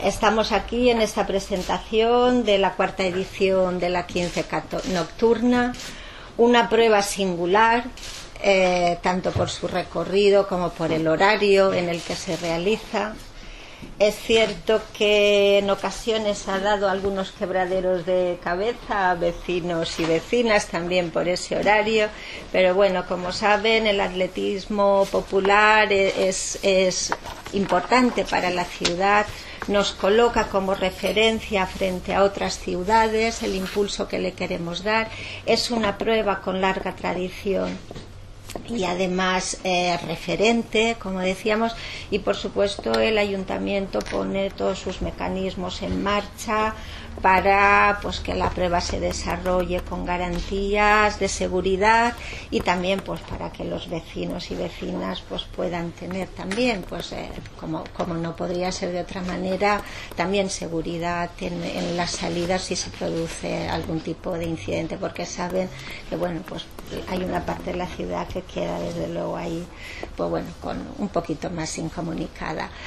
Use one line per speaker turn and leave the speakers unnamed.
Estamos aquí en esta presentación de la cuarta edición de la 15 Nocturna, una prueba singular, tanto por su recorrido como por el horario en el que se realiza. Es cierto que en ocasiones ha dado algunos quebraderos de cabeza a vecinos y vecinas también por ese horario, pero bueno, como saben, el atletismo popular es importante para la ciudad, nos coloca como referencia frente a otras ciudades, el impulso que le queremos dar. Es una prueba con larga tradición y además referente, como decíamos, y por supuesto el ayuntamiento pone todos sus mecanismos en marcha para que la prueba se desarrolle con garantías de seguridad y también para que los vecinos y vecinas puedan tener también, como no podría ser de otra manera, también seguridad en las salidas si se produce algún tipo de incidente, porque saben que hay una parte de la ciudad que queda desde luego ahí con un poquito más incomunicada.